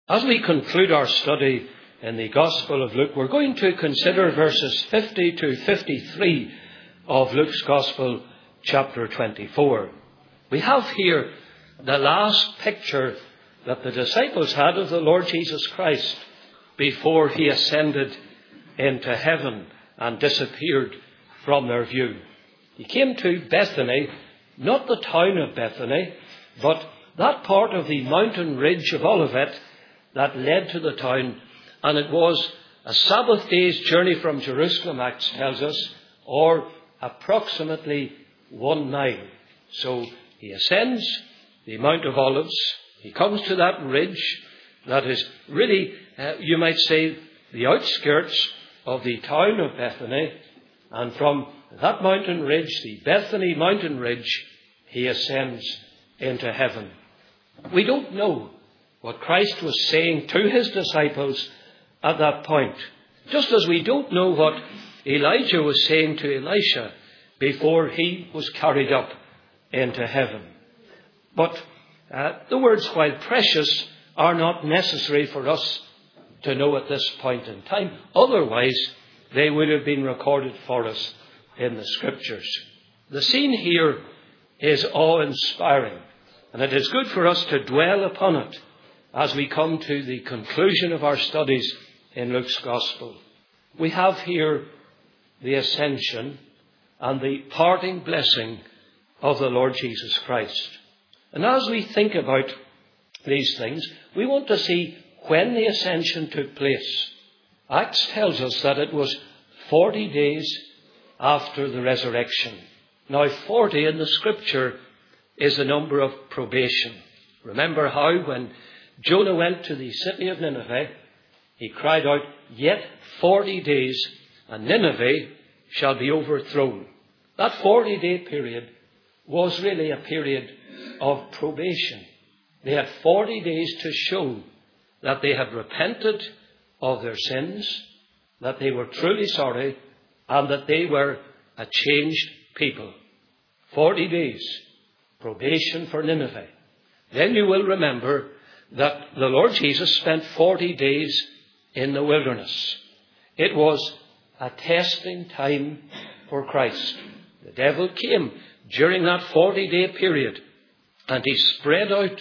As we conclude our study in the Gospel of Luke, we're going to consider verses 50 to 53 of Luke's Gospel, chapter 24. We have here the last picture that the disciples had of the Lord Jesus Christ before he ascended into heaven and disappeared from their view. He came to Bethany, not the town of Bethany, but that part of the mountain ridge of Olivet that led to the town, and it was a Sabbath day's journey from Jerusalem, Acts tells us, or approximately 1 mile. So he ascends the Mount of Olives. He comes to that ridge that is really, you might say, the outskirts of the town of Bethany. And from that mountain ridge, the Bethany mountain ridge, he ascends into heaven. We don't know what Christ was saying to his disciples at that point. Just as we don't know what Elijah was saying to Elisha before he was carried up into heaven. But the words, while precious, are not necessary for us to know at this point in time. Otherwise, they would have been recorded for us in the Scriptures. The scene here is awe-inspiring, and it is good for us to dwell upon it as we come to the conclusion of our studies in Luke's Gospel. We have here the ascension and the parting blessing of the Lord Jesus Christ. And as we think about these things, we want to see when the ascension took place. Acts tells us that it was 40 days after the resurrection. Now, 40 in the Scripture is the number of probation. Remember how when Jonah went to the city of Nineveh, he cried out, "Yet 40 days, and Nineveh shall be overthrown." That 40-day period was really a period of probation. They had 40 days to show that they had repented of their sins, that they were truly sorry, and that they were a changed people. 40 days, probation for Nineveh. Then you will remember that the Lord Jesus spent 40 days in the wilderness. It was a testing time for Christ. The devil came during that 40-day period, and he spread out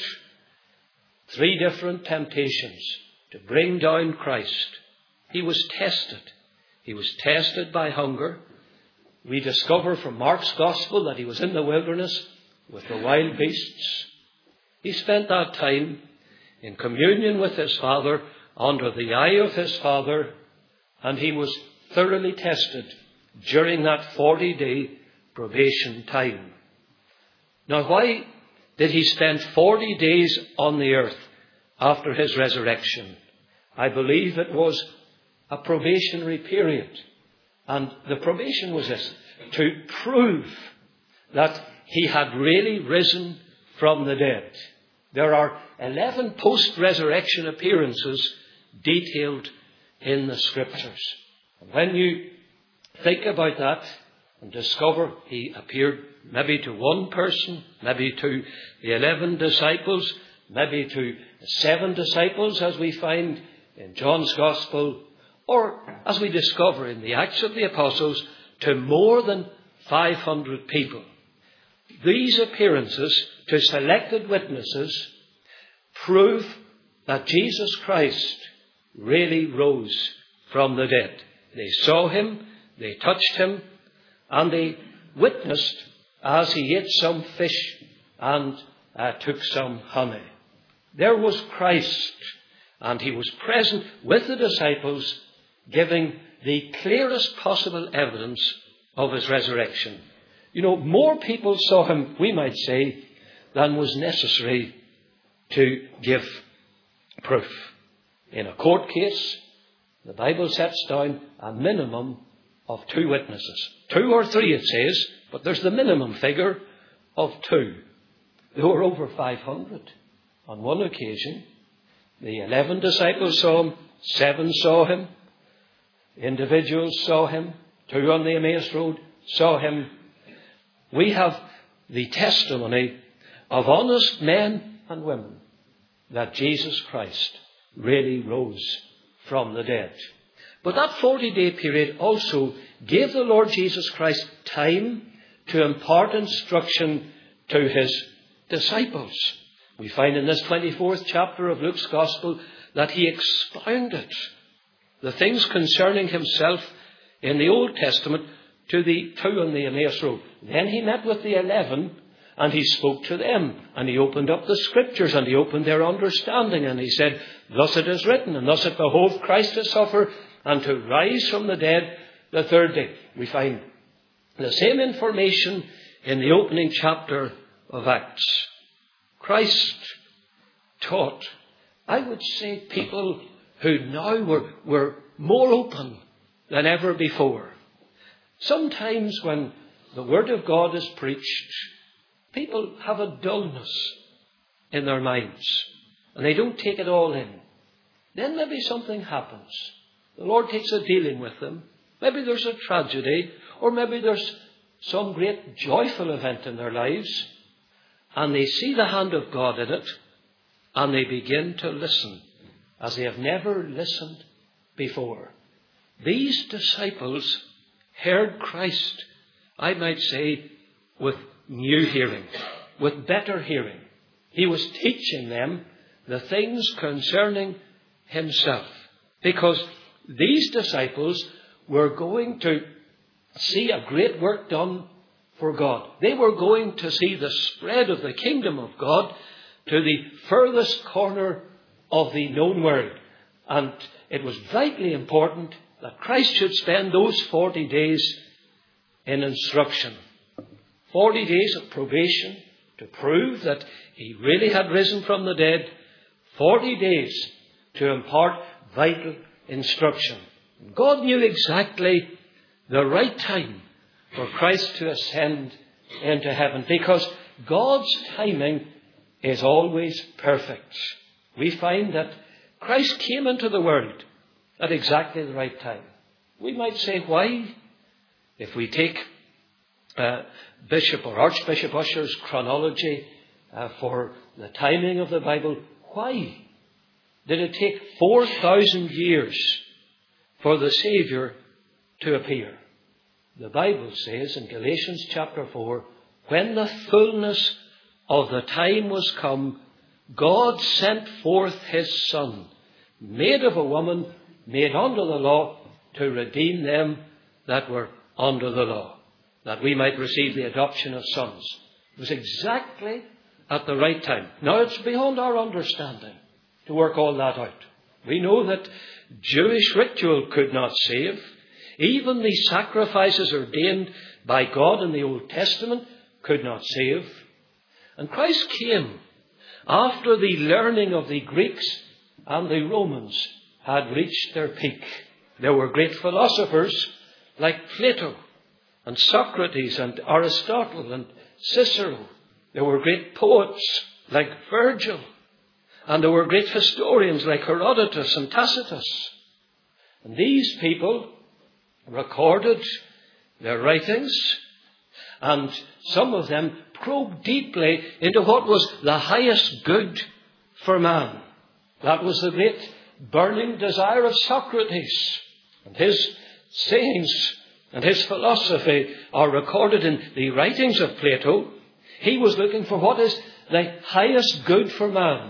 3 different temptations to bring down Christ. He was tested. He was tested by hunger. We discover from Mark's Gospel that he was in the wilderness with the wild beasts. He spent that time in communion with his Father, under the eye of his Father, and he was thoroughly tested during that 40-day probation time. Now, why did he spend 40 days on the earth after his resurrection? I believe it was a probationary period. And the probation was this: to prove that he had really risen from the dead. There are 11 post-resurrection appearances detailed in the Scriptures. And when you think about that and discover he appeared maybe to one person, maybe to the 11 disciples, maybe to 7 disciples, as we find in John's Gospel, or as we discover in the Acts of the Apostles, to more than 500 people. These appearances to selected witnesses prove that Jesus Christ really rose from the dead. They saw him, they touched him, and they witnessed as he ate some fish and took some honey. There was Christ, and he was present with the disciples, giving the clearest possible evidence of his resurrection. You know, more people saw him, we might say, than was necessary to give proof. In a court case, the Bible sets down a minimum of 2 witnesses. 2 or 3 it says, but there's the minimum figure of 2. There were over 500 on one occasion. The 11 disciples saw him, 7 saw him. Individuals saw him. 2 on the Emmaus Road saw him. We have the testimony of honest men and women that Jesus Christ really rose from the dead. But that 40-day period also gave the Lord Jesus Christ time to impart instruction to his disciples. We find in this 24th chapter of Luke's Gospel that he expounded the things concerning himself in the Old Testament to the two on the Emmaus Road. Then he met with the 11 and he spoke to them, and he opened up the Scriptures and he opened their understanding, and he said, thus it is written, and thus it behoved Christ to suffer and to rise from the dead the third day. We find the same information in the opening chapter of Acts. Christ taught, I would say, people who now were more open than ever before. Sometimes when the Word of God is preached, people have a dullness in their minds and they don't take it all in. Then maybe something happens. The Lord takes a dealing with them. Maybe there's a tragedy, or maybe there's some great joyful event in their lives, and they see the hand of God in it, and they begin to listen as they have never listened before. These disciples heard Christ, I might say, with new hearing, with better hearing. He was teaching them the things concerning himself, because these disciples were going to see a great work done for God. They were going to see the spread of the kingdom of God to the furthest corner of the known world. And it was vitally important that Christ should spend those 40 days in instruction. 40 days of probation to prove that he really had risen from the dead. 40 days to impart vital instruction. God knew exactly the right time for Christ to ascend into heaven, because God's timing is always perfect. We find that Christ came into the world at exactly the right time. We might say, why? If we take Bishop or Archbishop Ussher's chronology for the timing of the Bible, why did it take 4,000 years for the Saviour to appear? The Bible says in Galatians chapter 4, when the fullness of the time was come, God sent forth his Son, made of a woman, made under the law, to redeem them that were under the law, that we might receive the adoption of sons. It was exactly at the right time. Now it's beyond our understanding to work all that out. We know that Jewish ritual could not save. Even the sacrifices ordained by God in the Old Testament could not save. And Christ came after the learning of the Greeks and the Romans had reached their peak. There were great philosophers like Plato and Socrates and Aristotle and Cicero. There were great poets like Virgil. And there were great historians like Herodotus and Tacitus. And these people recorded their writings, and some of them probed deeply into what was the highest good for man. That was the great burning desire of Socrates. And his sayings and his philosophy are recorded in the writings of Plato. He was looking for what is the highest good for man.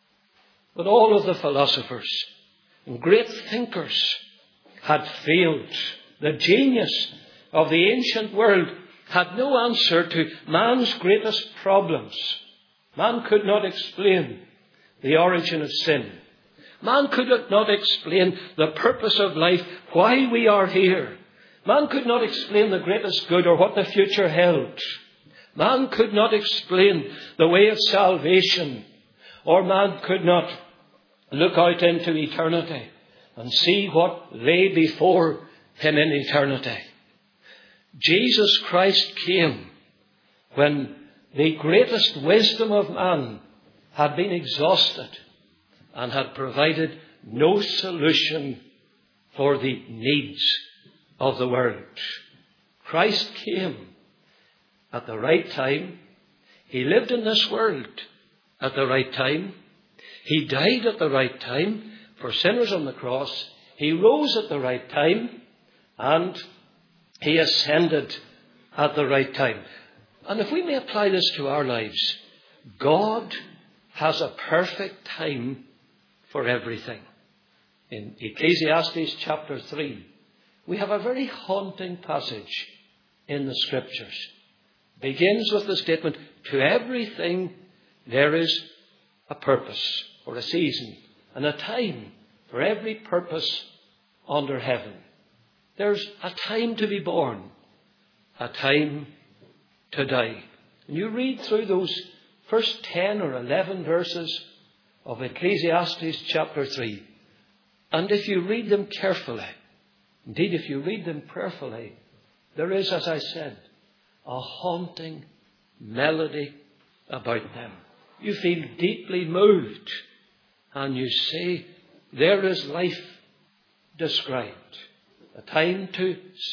But all of the philosophers and great thinkers had failed. The genius of the ancient world had no answer to man's greatest problems. Man could not explain the origin of sin. Man could not explain the purpose of life, why we are here. Man could not explain the greatest good or what the future held. Man could not explain the way of salvation, or man could not look out into eternity and see what lay before him in eternity. Jesus Christ came when the greatest wisdom of man had been exhausted and had provided no solution for the needs of the world. Christ came at the right time. He lived in this world at the right time. He died at the right time for sinners on the cross. He rose at the right time, and he ascended at the right time. And if we may apply this to our lives, God has a perfect time for everything. In Ecclesiastes chapter 3, we have a very haunting passage in the Scriptures. It begins with the statement, to everything there is a purpose, or a season, and a time for every purpose under heaven. There's a time to be born, a time to die. And you read through those first 10 or 11 verses of Ecclesiastes chapter 3, and if you read them carefully, indeed if you read them prayerfully, there is, as I said, a haunting melody about them. You feel deeply moved, and you say, there is life described. A time to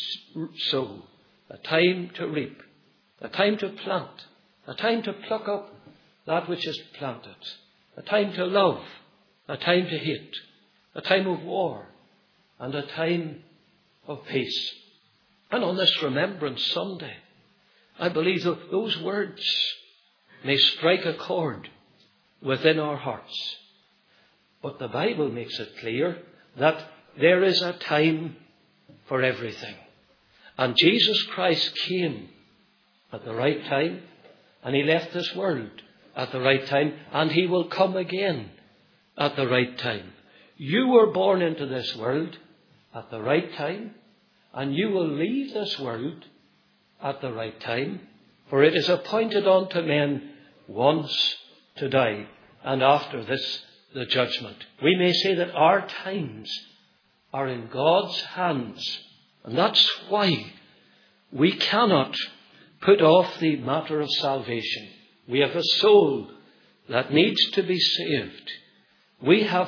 sow, a time to reap, a time to plant, a time to pluck up that which is planted, a time to love, a time to hate, a time of war, and a time of peace. And on this Remembrance Sunday, I believe that those words may strike a chord within our hearts. But the Bible makes it clear that there is a time for everything. And Jesus Christ came at the right time, and he left this world at the right time, and he will come again at the right time. You were born into this world at the right time, and you will leave this world at the right time, for it is appointed unto men once to die, and after this the judgment. We may say that our times are in God's hands, and that's why we cannot put off the matter of salvation. We have a soul that needs to be saved. We have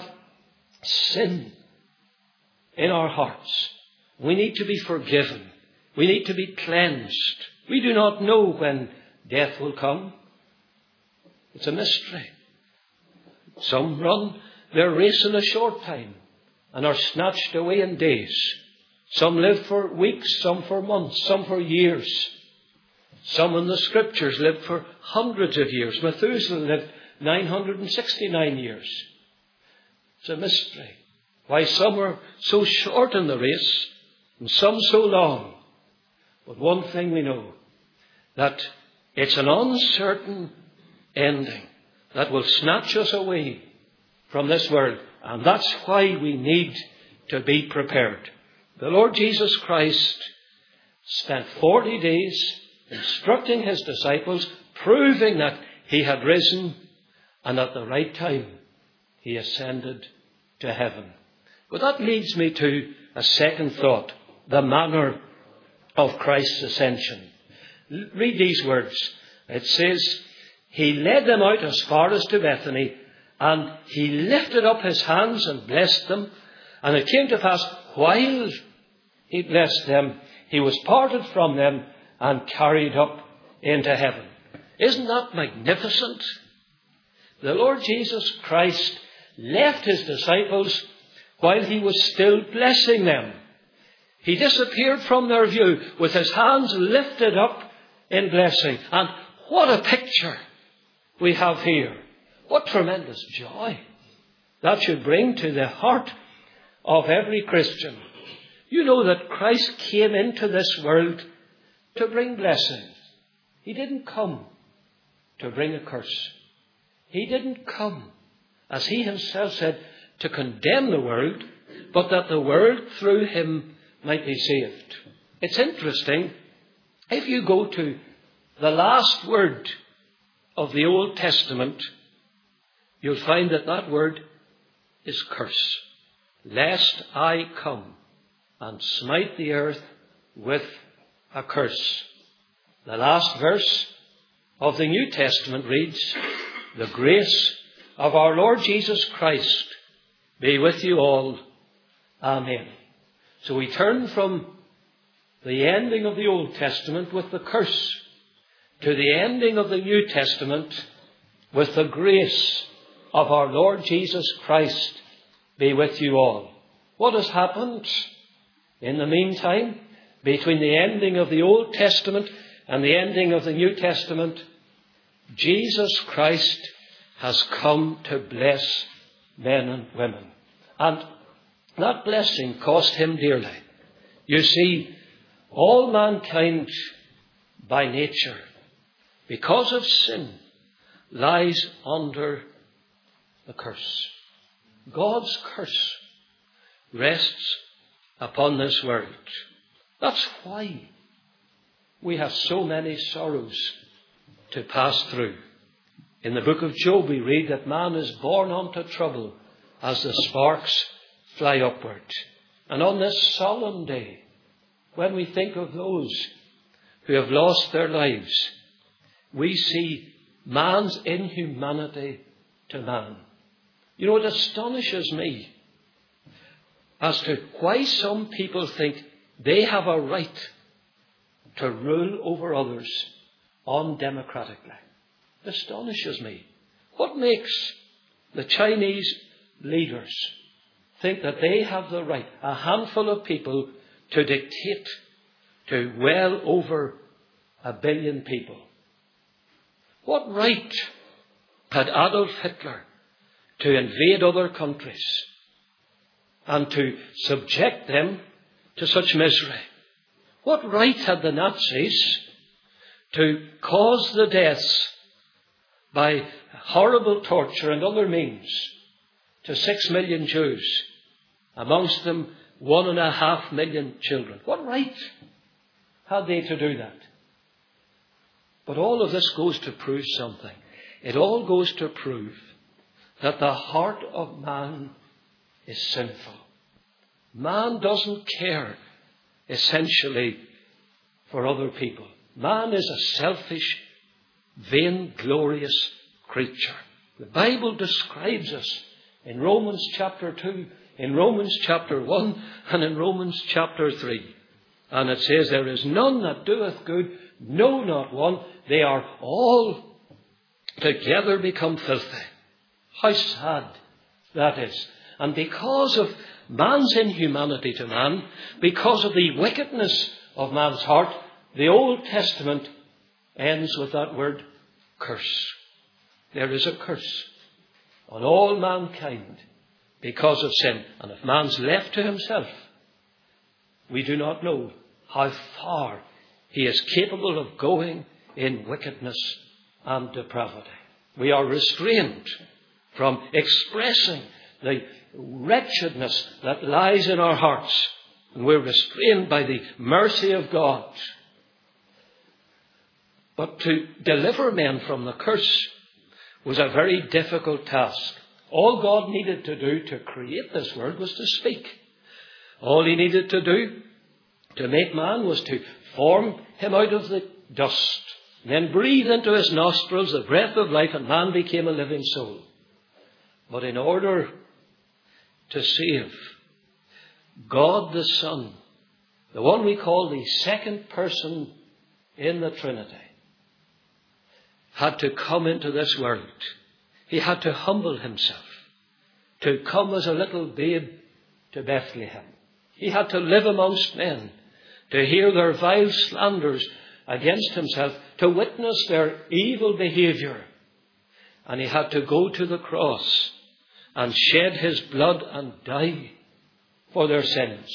sin in our hearts. We need to be forgiven. We need to be cleansed. We do not know when death will come. It's a mystery. Some run their race in a short time and are snatched away in days. Some live for weeks, some for months, some for years. Some in the Scriptures lived for hundreds of years. Methuselah lived 969 years. It's a mystery why some are so short in the race and some so long. But one thing we know, that it's an uncertain ending that will snatch us away from this world. And that's why we need to be prepared. The Lord Jesus Christ spent 40 days instructing his disciples, proving that he had risen, and at the right time he ascended to heaven. But that leads me to a second thought, the manner of Christ's ascension. Read these words. It says, he led them out as far as to Bethany, and he lifted up his hands and blessed them. And it came to pass, while he blessed them, he was parted from them and carried up into heaven. Isn't that magnificent? The Lord Jesus Christ left his disciples while he was still blessing them. He disappeared from their view with his hands lifted up in blessing. And what a picture we have here. What tremendous joy that should bring to the heart of every Christian. You know that Christ came into this world to bring blessing. He didn't come to bring a curse. He didn't come, as he himself said, to condemn the world, but that the world through him might be saved. It's interesting, if you go to the last word of the Old Testament, you'll find that that word is curse. Lest I come and smite the earth with a curse. The last verse of the New Testament reads, the grace of our Lord Jesus Christ be with you all. Amen. So we turn from the ending of the Old Testament with the curse to the ending of the New Testament with the grace of our Lord Jesus Christ be with you all. What has happened in the meantime between the ending of the Old Testament and the ending of the New Testament? Jesus Christ has come to bless men and women. And that blessing cost him dearly. You see, all mankind by nature, because of sin, lies under the curse. God's curse rests upon this world. That's why we have so many sorrows to pass through. In the book of Job we read that man is born unto trouble as the sparks fly upward. And on this solemn day, when we think of those who have lost their lives, we see man's inhumanity to man. You know, it astonishes me as to why some people think they have a right to rule over others undemocratically. It astonishes me. What makes the Chinese leaders think that they have the right, a handful of people, to dictate to well over 1 billion people? What right had Adolf Hitler to invade other countries and to subject them to such misery? What right had the Nazis to cause the deaths by horrible torture and other means to 6 million Jews, amongst them 1.5 million children? What right had they to do that? But all of this goes to prove something. It all goes to prove that the heart of man is sinful. Man doesn't care, essentially, for other people. Man is a selfish, vainglorious creature. The Bible describes us in Romans chapter 2, in Romans chapter 1, and in Romans chapter 3. And it says, there is none that doeth good, no, not one. They are all together become filthy. How sad that is. And because of man's inhumanity to man, because of the wickedness of man's heart, the Old Testament ends with that word, curse. There is a curse on all mankind because of sin. And if man's left to himself, we do not know how far he is capable of going in wickedness and depravity. We are restrained from expressing the wretchedness that lies in our hearts. And we're restrained by the mercy of God. But to deliver men from the curse was a very difficult task. All God needed to do to create this world was to speak. All he needed to do to make man was to form him out of the dust, and then breathe into his nostrils the breath of life, and man became a living soul. But in order to save, God the Son, the one we call the second person in the Trinity, had to come into this world. He had to humble himself, to come as a little babe to Bethlehem. He had to live amongst men, to hear their vile slanders against himself, to witness their evil behavior. And he had to go to the cross and shed his blood and die for their sins.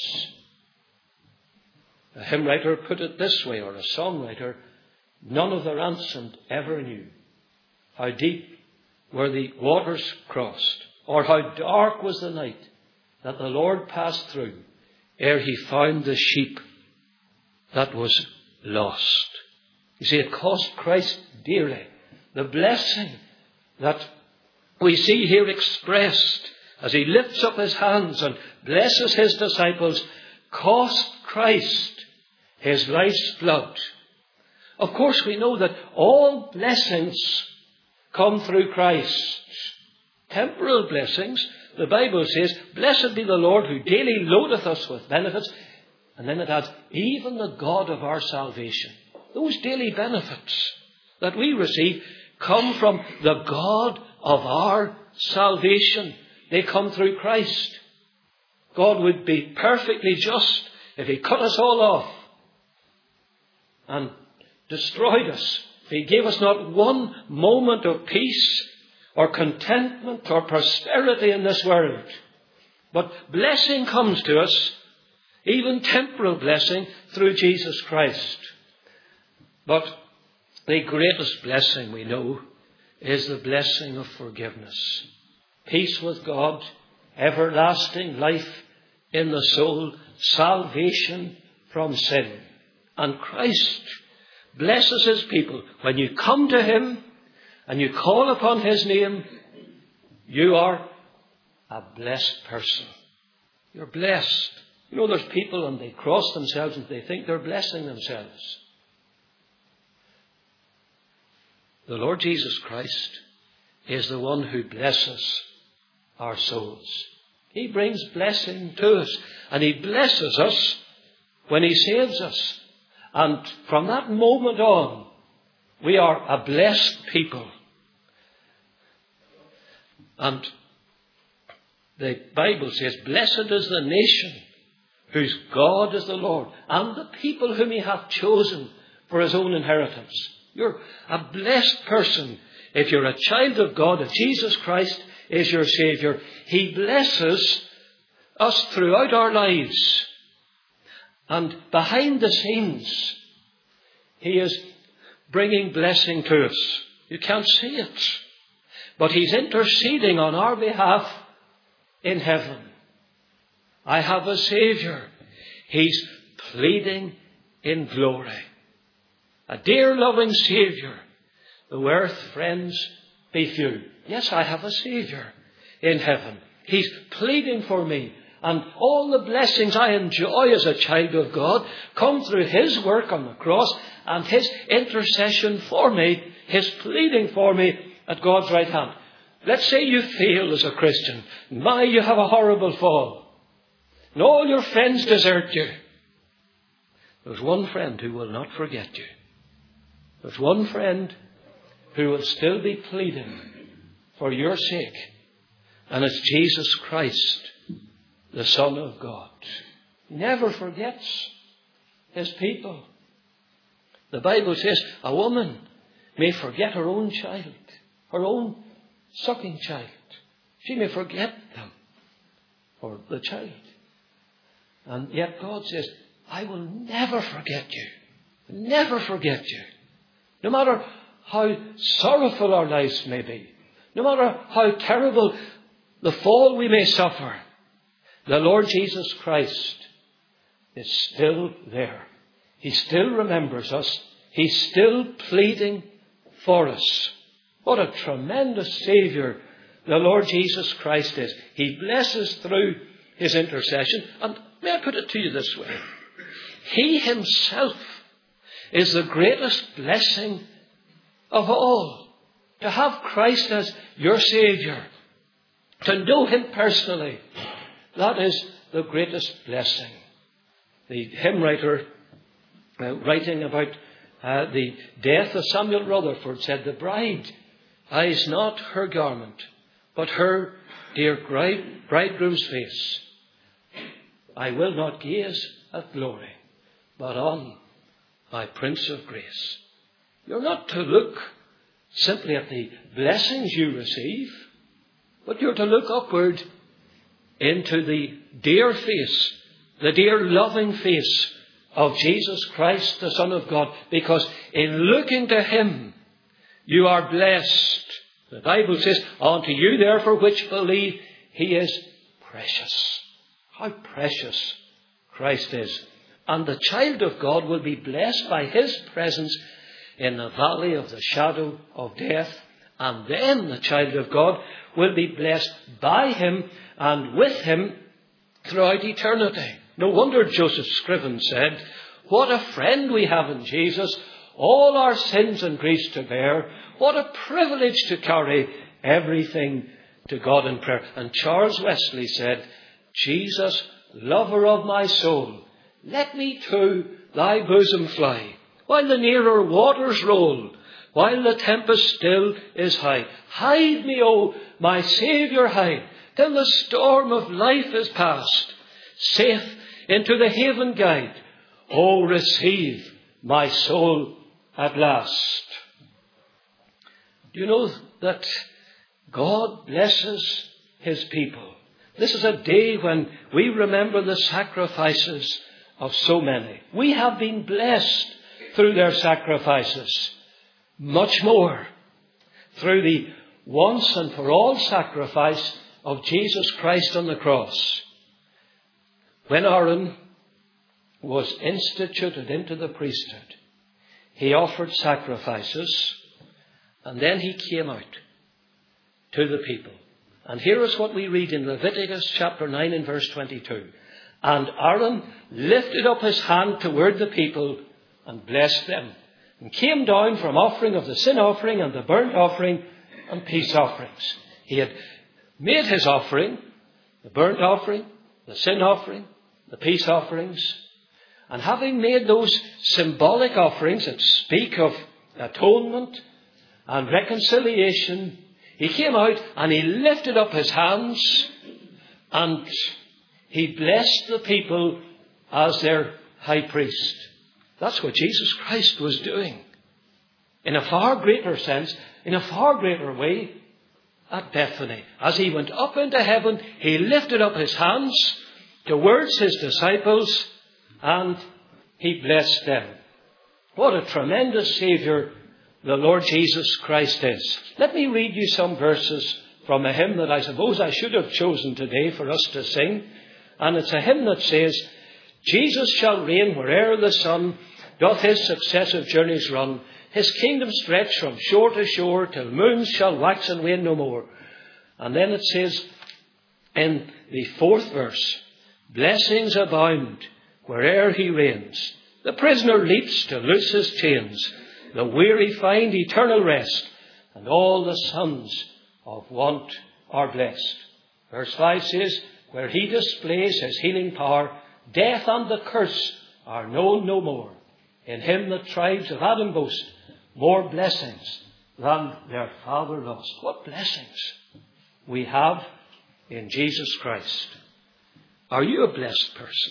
A hymn writer put it this way, or a songwriter: none of the ransomed ever knew how deep were the waters crossed, or how dark was the night that the Lord passed through ere he found the sheep that was lost. You see, it cost Christ dearly. The blessing that we see here expressed as he lifts up his hands and blesses his disciples cost Christ his life's blood. Of course, we know that all blessings come through Christ. Temporal blessings, the Bible says, blessed be the Lord who daily loadeth us with benefits. And then it adds, even the God of our salvation. Those daily benefits that we receive come from the God of our salvation, they come through Christ. God would be perfectly just if He cut us all off and destroyed us. If He gave us not one moment of peace or contentment or prosperity in this world. But blessing comes to us, even temporal blessing, through Jesus Christ. But the greatest blessing we know is the blessing of forgiveness. Peace with God, everlasting life in the soul, salvation from sin. And Christ blesses His people. When you come to Him and you call upon His name, you are a blessed person. You're blessed. You know, there's people and they cross themselves and they think they're blessing themselves. The Lord Jesus Christ is the one who blesses our souls. He brings blessing to us, and He blesses us when He saves us. And from that moment on, we are a blessed people. And the Bible says, blessed is the nation whose God is the Lord, and the people whom He hath chosen for His own inheritance. You're a blessed person if you're a child of God, if Jesus Christ is your Saviour. He blesses us throughout our lives. And behind the scenes, He is bringing blessing to us. You can't see it. But He's interceding on our behalf in heaven. I have a Saviour. He's pleading in glory. A dear loving Saviour. Though earth, friends, be few. Yes, I have a Saviour in heaven. He's pleading for me. And all the blessings I enjoy as a child of God come through His work on the cross and His intercession for me, His pleading for me at God's right hand. Let's say you fail as a Christian. You have a horrible fall. And all your friends desert you. There's one friend who will not forget you. There's one friend who will still be pleading for your sake. And it's Jesus Christ, the Son of God. He never forgets His people. The Bible says a woman may forget her own child, her own sucking child. She may forget them, or the child. And yet God says, I will never forget you. Never forget you. No matter how sorrowful our lives may be, no matter how terrible the fall we may suffer, the Lord Jesus Christ is still there. He still remembers us. He's still pleading for us. What a tremendous Saviour the Lord Jesus Christ is. He blesses through His intercession. And may I put it to you this way? He Himself is the greatest blessing of all. To have Christ as your Saviour, to know Him personally, that is the greatest blessing. The hymn writer, writing about the death of Samuel Rutherford, said, the bride eyes not her garment, but her dear bridegroom's face. I will not gaze at glory, but on my Prince of Grace. You're not to look simply at the blessings you receive, but you're to look upward into the dear face, the dear loving face of Jesus Christ, the Son of God, because in looking to Him, you are blessed. The Bible says, unto you therefore which believe, He is precious. How precious Christ is. And the child of God will be blessed by His presence in the valley of the shadow of death. And then the child of God will be blessed by Him and with Him throughout eternity. No wonder Joseph Scriven said, what a friend we have in Jesus, all our sins and griefs to bear. What a privilege to carry everything to God in prayer. And Charles Wesley said, Jesus, lover of my soul, let me to thy bosom fly, while the nearer waters roll, while the tempest still is high. Hide me, O my Saviour, hide, till the storm of life is past. Safe into the haven guide. O receive my soul at last. Do you know that God blesses his people? This is a day when we remember the sacrifices of so many. We have been blessed through their sacrifices. Much more through the once and for all sacrifice of Jesus Christ on the cross. When Aaron was instituted into the priesthood, he offered sacrifices, and then he came out to the people. And here is what we read in Leviticus chapter 9 and verse 22. And Aaron lifted up his hand toward the people and blessed them, and came down from offering of the sin offering and the burnt offering and peace offerings. He had made his offering, the burnt offering, the sin offering, the peace offerings. And having made those symbolic offerings that speak of atonement and reconciliation, he came out and he lifted up his hands and he blessed the people as their high priest. That's what Jesus Christ was doing. In a far greater sense, in a far greater way at Bethany. As he went up into heaven, he lifted up his hands towards his disciples and he blessed them. What a tremendous Saviour the Lord Jesus Christ is. Let me read you some verses from a hymn that I suppose I should have chosen today for us to sing. And it's a hymn that says, Jesus shall reign where'er the sun doth his successive journeys run. His kingdom stretch from shore to shore till moons shall wax and wane no more. And then it says in the 4th verse, blessings abound where'er he reigns. The prisoner leaps to loose his chains. The weary find eternal rest, and all the sons of want are blessed. Verse 5 says, where he displays his healing power, death and the curse are known no more. In him the tribes of Adam boast more blessings than their father lost. What blessings we have in Jesus Christ. Are you a blessed person?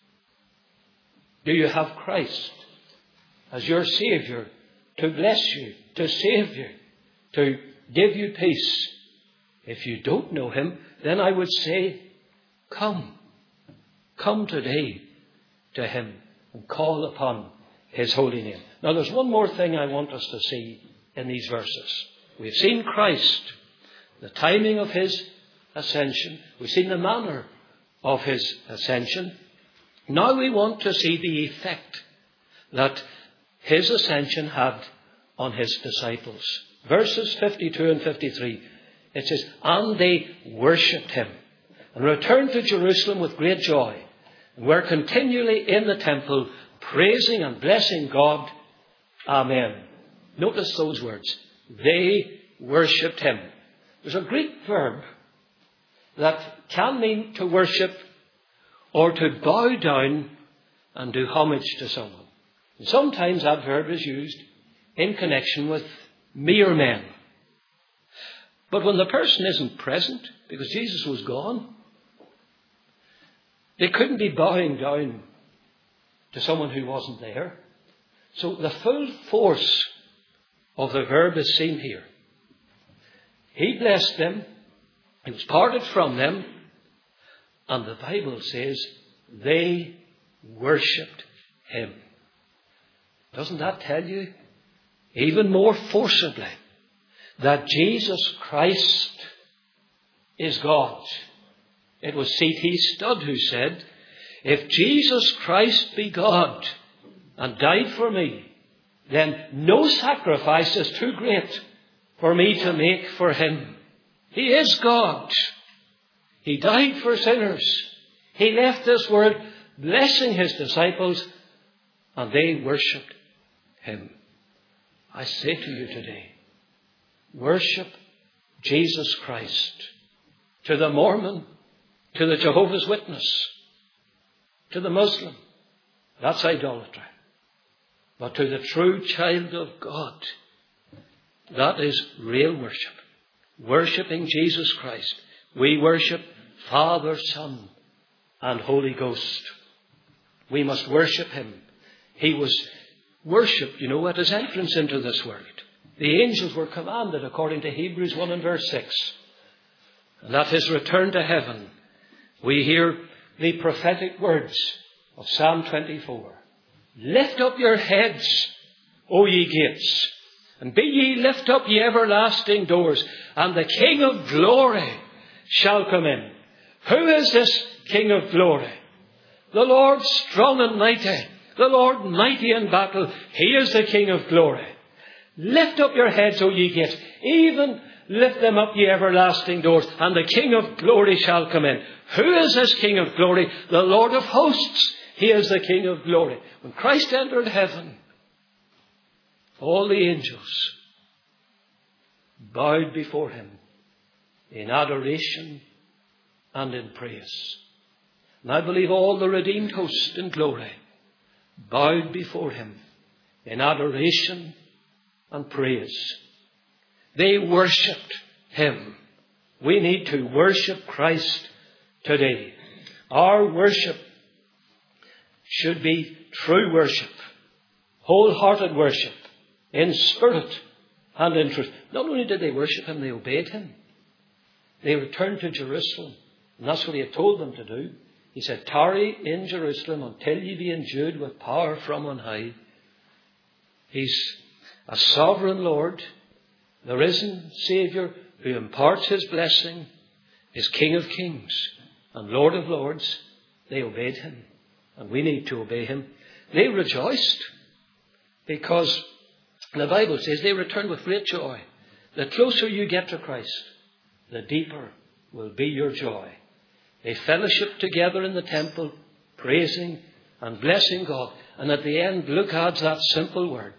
Do you have Christ as your Saviour to bless you, to save you, to give you peace? If you don't know him, then I would say, come. Come today to him and call upon his holy name. Now there's one more thing I want us to see in these verses. We've seen Christ, the timing of his ascension. We've seen the manner of his ascension. Now we want to see the effect that his ascension had on his disciples. Verses 52 and 53, it says, and they worshipped him and returned to Jerusalem with great joy, and were continually in the temple, praising and blessing God. Amen. Notice those words. They worshipped him. There's a Greek verb that can mean to worship or to bow down and do homage to someone. And sometimes that verb is used in connection with mere men. But when the person isn't present, because Jesus was gone, they couldn't be bowing down to someone who wasn't there. So the full force of the verb is seen here. He blessed them. He was parted from them. And the Bible says they worshipped him. Doesn't that tell you even more forcibly that Jesus Christ is God? It was C.T. Studd who said, if Jesus Christ be God and died for me, then no sacrifice is too great for me to make for him. He is God. He died for sinners. He left this world blessing his disciples, and they worshipped him. I say to you today, worship Jesus Christ. To the Mormon, to the Jehovah's Witness, to the Muslim, that's idolatry. But to the true child of God, That is real worship. Worshipping Jesus Christ. We worship Father, Son, and Holy Ghost. We must worship him. He was worshipped, at his entrance into this world. The angels were commanded, according to Hebrews 1 and verse 6. And at his return to heaven, we hear the prophetic words of Psalm 24. Lift up your heads, O ye gates, and be ye lift up ye everlasting doors, and the King of glory shall come in. Who is this King of glory? The Lord strong and mighty, the Lord mighty in battle. He is the King of glory. Lift up your heads, O ye gates, even lift them up, ye everlasting doors, and the King of glory shall come in. Who is this King of glory? The Lord of hosts. He is the King of glory. When Christ entered heaven, all the angels bowed before him in adoration and in praise. And I believe all the redeemed host in glory bowed before him in adoration and praise. They worshipped him. We need to worship Christ today. Our worship should be true worship, wholehearted worship, in spirit and in truth. Not only did they worship him, they obeyed him. They returned to Jerusalem, and that's what he had told them to do. He said, tarry in Jerusalem until ye be endued with power from on high. He's a sovereign Lord, the risen Saviour who imparts his blessing, is King of kings and Lord of lords. They obeyed him, and we need to obey him. They rejoiced because the Bible says they returned with great joy. The closer you get to Christ, the deeper will be your joy. They fellowshiped together in the temple, praising and blessing God. And at the end, Luke adds that simple word,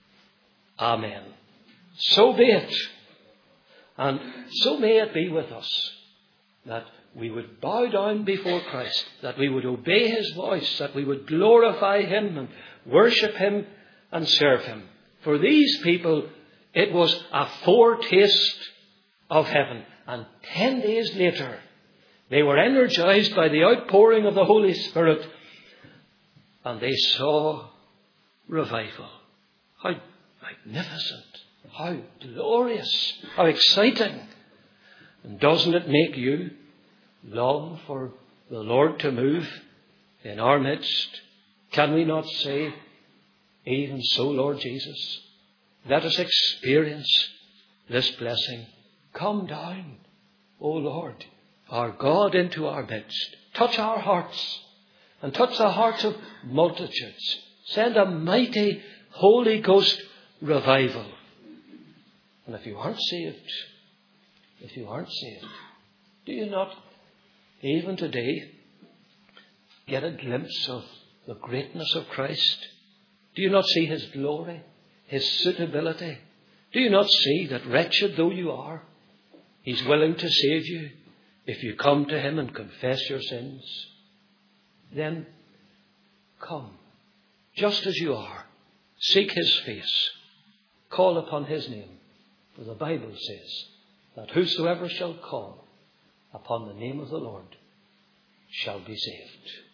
Amen. So be it. And so may it be with us, that we would bow down before Christ, that we would obey his voice, that we would glorify him and worship him and serve him. For these people, it was a foretaste of heaven. And 10 days later, they were energized by the outpouring of the Holy Spirit, and they saw revival. How magnificent, how glorious, how exciting. And doesn't it make you long for the Lord to move in our midst? Can we not say, even so, Lord Jesus, let us experience this blessing. Come down, O Lord, our God, into our midst. Touch our hearts and touch the hearts of multitudes. Send a mighty Holy Ghost revival. And if you aren't saved, do you not, even today, get a glimpse of the greatness of Christ? Do you not see his glory, his suitability? Do you not see that, wretched though you are, he's willing to save you if you come to him and confess your sins? Then come, just as you are. Seek his face. Call upon his name. For the Bible says that whosoever shall call upon the name of the Lord shall be saved.